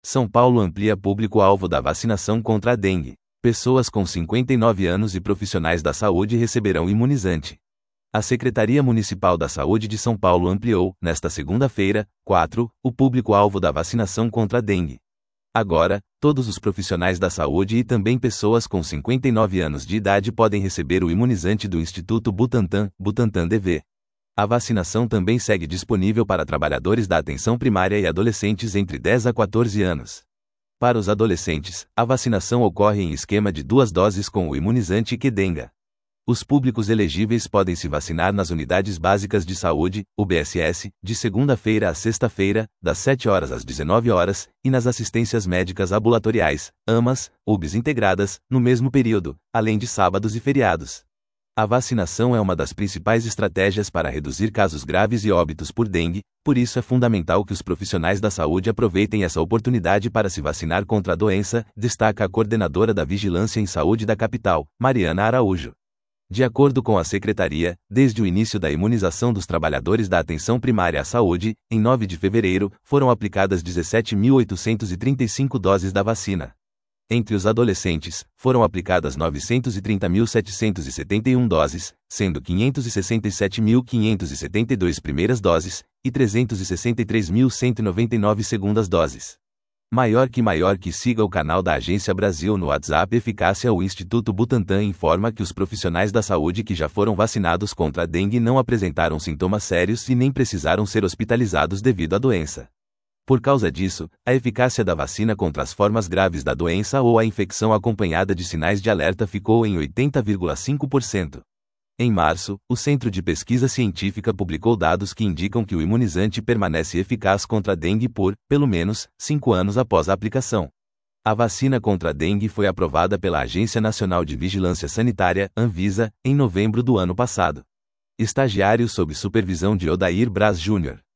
São Paulo amplia público-alvo da vacinação contra a dengue. Pessoas com 59 anos e profissionais da saúde receberão imunizante. A Secretaria Municipal da Saúde de São Paulo ampliou, nesta segunda-feira, 4, o público-alvo da vacinação contra a dengue. Agora, todos os profissionais da saúde e também pessoas com 59 anos de idade podem receber o imunizante do Instituto Butantan, Butantan DV. A vacinação também segue disponível para trabalhadores da atenção primária e adolescentes entre 10 a 14 anos. Para os adolescentes, a vacinação ocorre em esquema de 2 doses com o imunizante Qdenga. Os públicos elegíveis podem se vacinar nas Unidades Básicas de Saúde, UBSS, de segunda-feira a sexta-feira, das 7 horas às 19 horas, e nas assistências médicas ambulatoriais, AMAs, UBS integradas, no mesmo período, além de sábados e feriados. A vacinação é uma das principais estratégias para reduzir casos graves e óbitos por dengue, por isso é fundamental que os profissionais da saúde aproveitem essa oportunidade para se vacinar contra a doença, destaca a coordenadora da Vigilância em Saúde da capital, Mariana Araújo. De acordo com a Secretaria, desde o início da imunização dos trabalhadores da atenção primária à saúde, em 9 de fevereiro, foram aplicadas 17.835 doses da vacina. Entre os adolescentes, foram aplicadas 930.771 doses, sendo 567.572 primeiras doses, e 363.199 segundas doses. Maior que siga o canal da Agência Brasil no WhatsApp. Eficácia. O Instituto Butantan informa que os profissionais da saúde que já foram vacinados contra a dengue não apresentaram sintomas sérios e nem precisaram ser hospitalizados devido à doença. Por causa disso, a eficácia da vacina contra as formas graves da doença ou a infecção acompanhada de sinais de alerta ficou em 80,5%. Em março, o Centro de Pesquisa Científica publicou dados que indicam que o imunizante permanece eficaz contra a dengue por, pelo menos, 5 anos após a aplicação. A vacina contra a dengue foi aprovada pela Agência Nacional de Vigilância Sanitária, Anvisa, em novembro do ano passado. Estagiário sob supervisão de Odair Braz Jr.